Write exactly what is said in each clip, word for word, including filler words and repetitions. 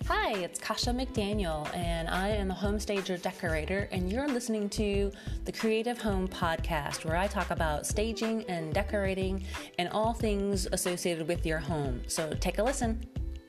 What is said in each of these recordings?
Hi, it's Kasha McDaniel, and I am a home stager decorator, and you're listening to the Creative Home Podcast, where I talk about staging and decorating and all things associated with your home. So take a listen.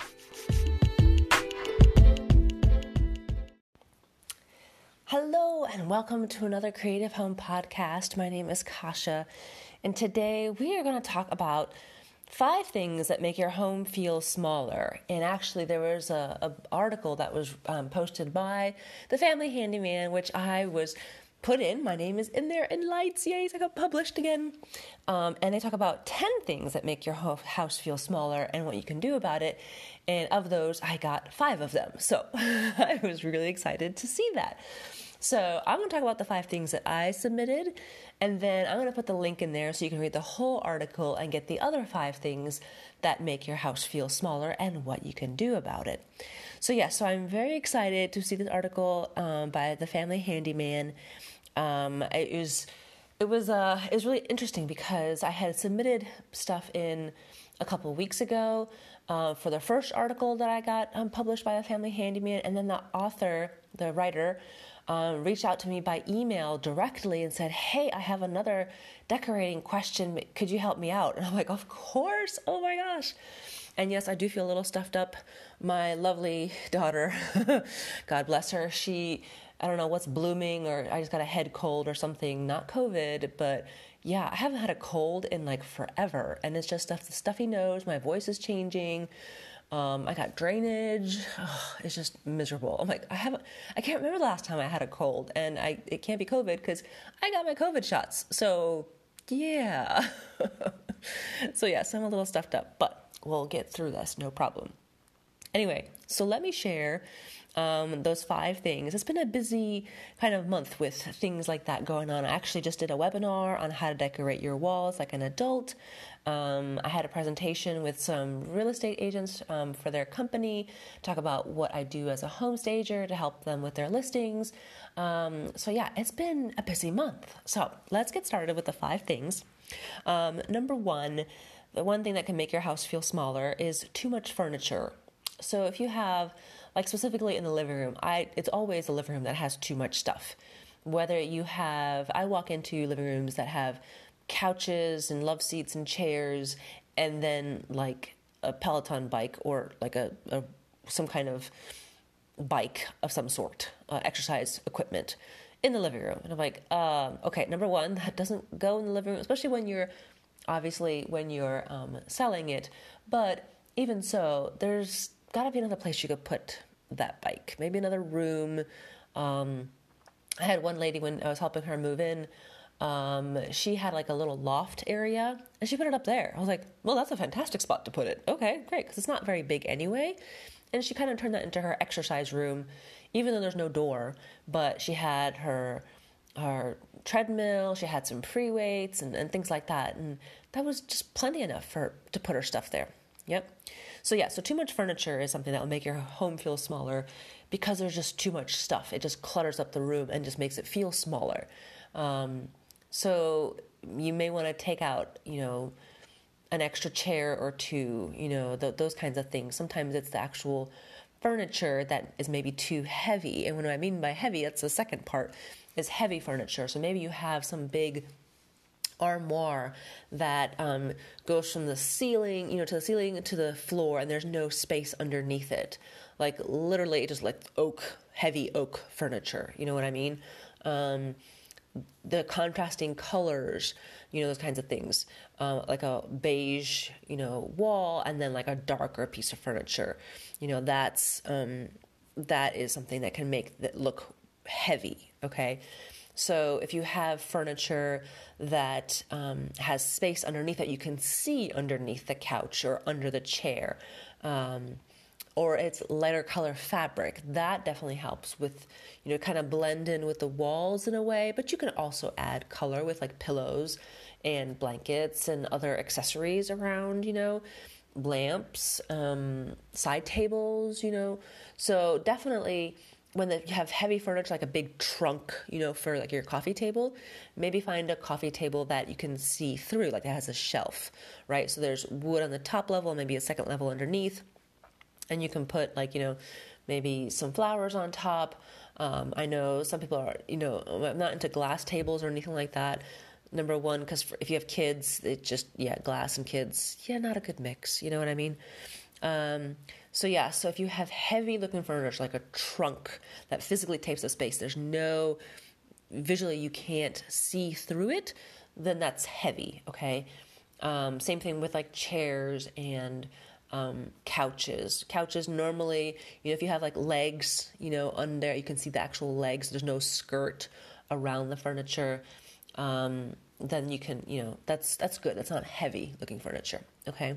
Hello, and welcome to another Creative Home Podcast. My name is Kasha, and today we are going to talk about five things that make your home feel smaller. And actually, there was a, a article that was um, posted by the Family Handyman, which I was put in. My name is in there in lights. Yay, I got published again. Um, and they talk about ten things that make your ho- house feel smaller and what you can do about it. And of those, I got five of them. So I was really excited to see that. So I'm going to talk about the five things that I submitted, and then I'm going to put the link in there so you can read the whole article and get the other five things that make your house feel smaller and what you can do about it. So yeah, so I'm very excited to see this article um, by the Family Handyman. Um, it was it was uh it was really interesting because I had submitted stuff in a couple of weeks ago uh, for the first article that I got um, published by the Family Handyman, and then the author, the writer, Um, reached out to me by email directly and said, hey, I have another decorating question. Could you help me out? And I'm like, of course. Oh my gosh. And yes, I do feel a little stuffed up. My lovely daughter, God bless her, she, I don't know what's blooming, or I just got a head cold or something, not COVID, but yeah, I haven't had a cold in like forever. And it's just stuff, the stuffy nose, my voice is changing. Um, I got drainage. Oh, it's just miserable. I'm like, I haven't, I can't remember the last time I had a cold, and I, it can't be COVID because I got my COVID shots. So yeah. so yes, I'm a little stuffed up, but we'll get through this. No problem. Anyway, so let me share um, those five things. It's been a busy kind of month with things like that going on. I actually just did a webinar on how to decorate your walls like an adult. Um, I had a presentation with some real estate agents um, for their company, talk about what I do as a home stager to help them with their listings. Um, so yeah, it's been a busy month. So let's get started with the five things. Um, number one, the one thing that can make your house feel smaller is too much furniture. So if you have, like specifically in the living room, I it's always the living room that has too much stuff. Whether you have, I walk into living rooms that have couches and love seats and chairs, and then like a Peloton bike or like a, a some kind of bike of some sort, uh, exercise equipment in the living room. And I'm like, um, okay, number one, that doesn't go in the living room, especially when you're, obviously when you're um, selling it. But even so, there's got to be another place you could put that bike, maybe another room. Um, I had one lady when I was helping her move in, um, she had like a little loft area and she put it up there. I was like, well, that's a fantastic spot to put it. Okay, great. Cause it's not very big anyway. And she kind of turned that into her exercise room, even though there's no door, but she had her, her treadmill, she had some free weights and, and things like that. And that was just plenty enough for, to put her stuff there. Yep. So yeah, so too much furniture is something that will make your home feel smaller because there's just too much stuff. It just clutters up the room and just makes it feel smaller. Um, so you may want to take out, you know, an extra chair or two, you know, th- those kinds of things. Sometimes it's the actual furniture that is maybe too heavy. And what I mean by heavy, that's the second part, is heavy furniture. So maybe you have some big armoire that um, goes from the ceiling, you know, to the ceiling to the floor, and there's no space underneath it. Like literally just like oak, heavy oak furniture. You know what I mean? Um, the contrasting colors, you know, those kinds of things, uh, like a beige, you know, wall, and then like a darker piece of furniture. You know, that's, um, that is something that can make that look heavy. Okay. So if you have furniture that um, has space underneath that you can see underneath the couch or under the chair, um, or it's lighter color fabric, that definitely helps with, you know, kind of blend in with the walls in a way. But you can also add color with like pillows and blankets and other accessories around, you know, lamps, um, side tables, you know. So definitely when you have heavy furniture, like a big trunk, you know, for like your coffee table, maybe find a coffee table that you can see through, like that has a shelf, right? So there's wood on the top level, maybe a second level underneath. And you can put like, you know, maybe some flowers on top. Um, I know some people are, you know, I'm not into glass tables or anything like that. Number one, because if you have kids, it just, yeah, glass and kids, yeah, not a good mix. You know what I mean? Um, so yeah, so if you have heavy looking furniture, like a trunk that physically takes up space, there's no, visually you can't see through it, then that's heavy, okay? Um, same thing with like chairs and um, couches. Couches normally, you know, if you have like legs, you know, under, you can see the actual legs. There's no skirt around the furniture. Um, then you can, you know, that's that's good. That's not heavy looking furniture, okay?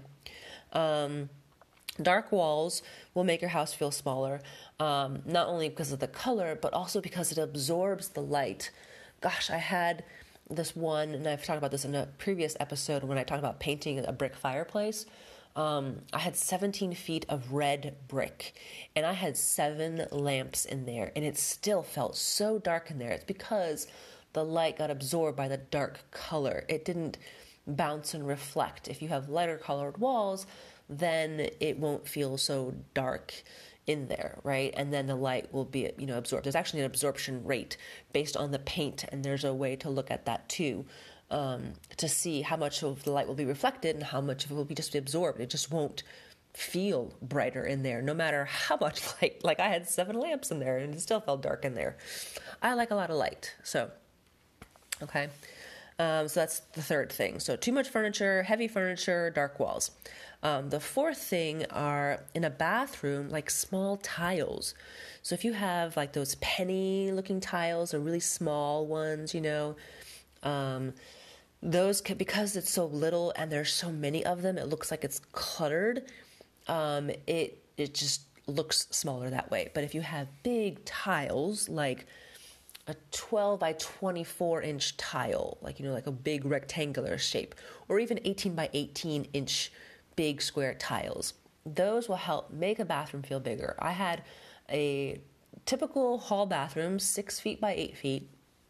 Um, dark walls will make your house feel smaller, um, not only because of the color, but also because it absorbs the light. Gosh, I had this one, and I've talked about this in a previous episode when I talked about painting a brick fireplace. Um, I had seventeen feet of red brick, and I had seven lamps in there, and it still felt so dark in there. It's because the light got absorbed by the dark color. It didn't bounce and reflect. If you have lighter colored walls, then it won't feel so dark in there, right? And then the light will be, you know, absorbed. There's actually an absorption rate based on the paint, and there's a way to look at that too, um, to see how much of the light will be reflected and how much of it will be just absorbed. It just won't feel brighter in there, no matter how much light. Like I had seven lamps in there, and it still felt dark in there. I like a lot of light, so okay. Um, so that's the third thing. So too much furniture, heavy furniture, dark walls. Um, the fourth thing are in a bathroom, like small tiles. So if you have like those penny looking tiles or really small ones, you know, um, those can, because it's so little and there's so many of them, it looks like it's cluttered. Um, it, it just looks smaller that way. But if you have big tiles, like a twelve by twenty-four inch tile, like, you know, like a big rectangular shape, or even eighteen by eighteen inch big square tiles, those will help make a bathroom feel bigger. I had a typical hall bathroom, six feet by eight feet.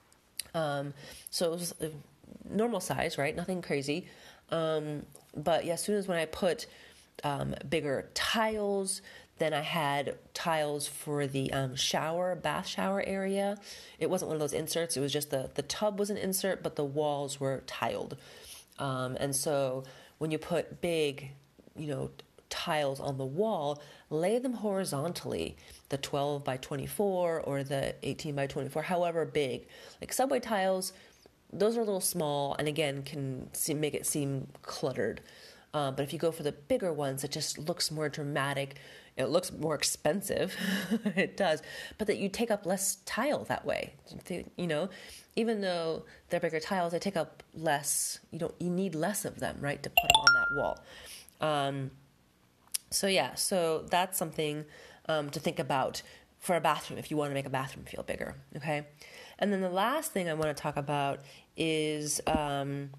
Um, so it was normal size, right? Nothing crazy. Um, but yeah, as soon as when I put um, bigger tiles, then I had tiles for the um, shower, bath shower area. It wasn't one of those inserts. It was just the, the tub was an insert, but the walls were tiled. Um, and so when you put big, you know, tiles on the wall, lay them horizontally, the twelve by twenty-four or the eighteen by twenty-four, however big. Like subway tiles, those are a little small and again can seem, make it seem cluttered. Uh, but if you go for the bigger ones, it just looks more dramatic. It looks more expensive. It does. But that you take up less tile that way. You know, even though they're bigger tiles, they take up less. You don't. You need less of them, right, to put them on that wall. Um, so yeah, so that's something um, to think about for a bathroom if you want to make a bathroom feel bigger. Okay, and then the last thing I want to talk about is um,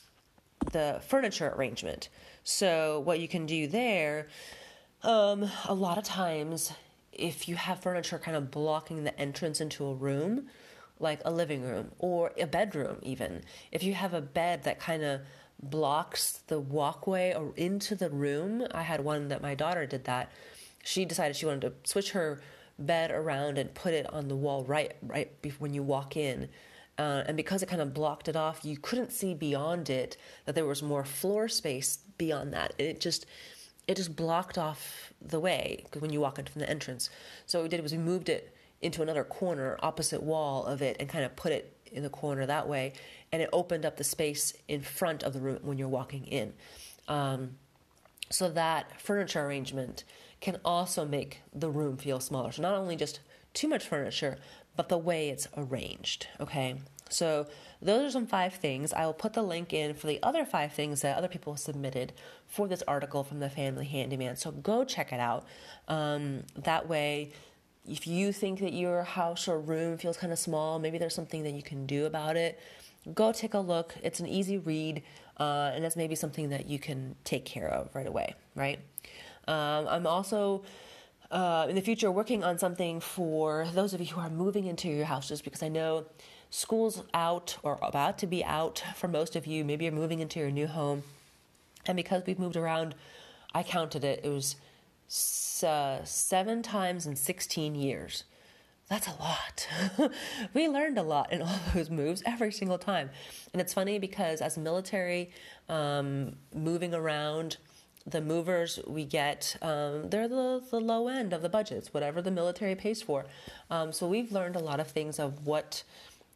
the furniture arrangement. So what you can do there. Um, a lot of times, if you have furniture kind of blocking the entrance into a room, like a living room or a bedroom even, if you have a bed that kind of blocks the walkway or into the room, I had one that my daughter did that. She decided she wanted to switch her bed around and put it on the wall right, right before when you walk in. Uh, and because it kind of blocked it off, you couldn't see beyond it that there was more floor space beyond that. It just... It just blocked off the way when you walk in from the entrance. So what we did was we moved it into another corner, opposite wall of it, and kind of put it in the corner that way. And it opened up the space in front of the room when you're walking in. Um, so that furniture arrangement can also make the room feel smaller. So not only just too much furniture, but the way it's arranged, okay? So those are some five things. I will put the link in for the other five things that other people submitted for this article from the Family Handyman. So go check it out. Um, that way, if you think that your house or room feels kind of small, maybe there's something that you can do about it, go take a look. It's an easy read, uh, and that's maybe something that you can take care of right away, right? Um, I'm also... Uh, in the future, working on something for those of you who are moving into your houses, because I know school's out or about to be out for most of you. Maybe you're moving into your new home. And because we've moved around, I counted it. It was uh, seven times in sixteen years. That's a lot. We learned a lot in all those moves every single time. And it's funny because as military, um, moving around, the movers we get, um, they're the, the low end of the budgets, whatever the military pays for. Um, so we've learned a lot of things of what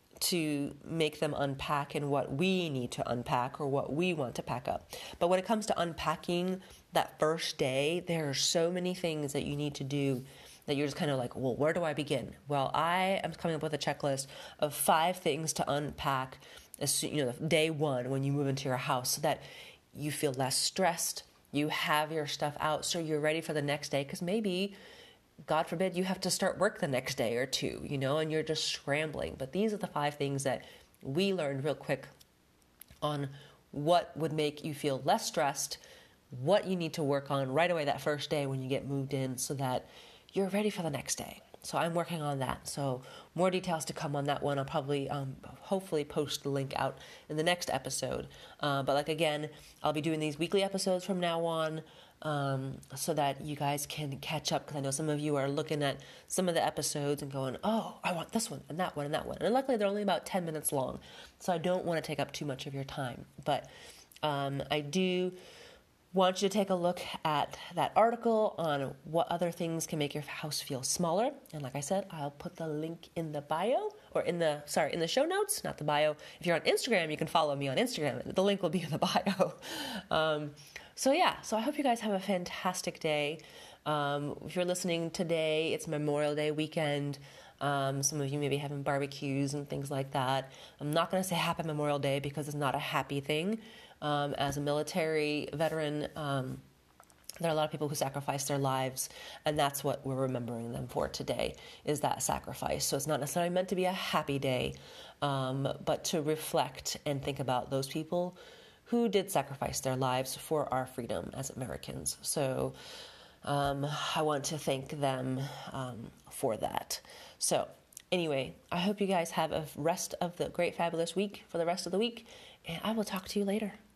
to make them unpack and what we need to unpack or what we want to pack up. But when it comes to unpacking that first day, there are so many things that you need to do that you're just kind of like, well, where do I begin? Well, I am coming up with a checklist of five things to unpack as soon, you know, day one when you move into your house so that you feel less stressed, you have your stuff out so you're ready for the next day, because maybe, God forbid, you have to start work the next day or two, you know, and you're just scrambling. But these are the five things that we learned real quick on what would make you feel less stressed, what you need to work on right away that first day when you get moved in so that you're ready for the next day. So I'm working on that. So more details to come on that one. I'll probably, um, hopefully post the link out in the next episode. Uh, but like, again, I'll be doing these weekly episodes from now on um, so that you guys can catch up. Because I know some of you are looking at some of the episodes and going, oh, I want this one and that one and that one. And luckily they're only about ten minutes long. So I don't want to take up too much of your time. But um, I do want you to take a look at that article on what other things can make your house feel smaller. And like I said, I'll put the link in the bio or in the, sorry, in the show notes, not the bio. If you're on Instagram, you can follow me on Instagram. The link will be in the bio. Um, so yeah, so I hope you guys have a fantastic day. Um, if you're listening today, it's Memorial Day weekend. Um, some of you may be having barbecues and things like that. I'm not going to say Happy Memorial Day because it's not a happy thing. Um, as a military veteran, um, there are a lot of people who sacrifice their lives, and that's what we're remembering them for today, is that sacrifice. So it's not necessarily meant to be a happy day, um, but to reflect and think about those people who did sacrifice their lives for our freedom as Americans. So um, I want to thank them um, for that. So anyway, I hope you guys have a rest of the great, fabulous week for the rest of the week, and I will talk to you later.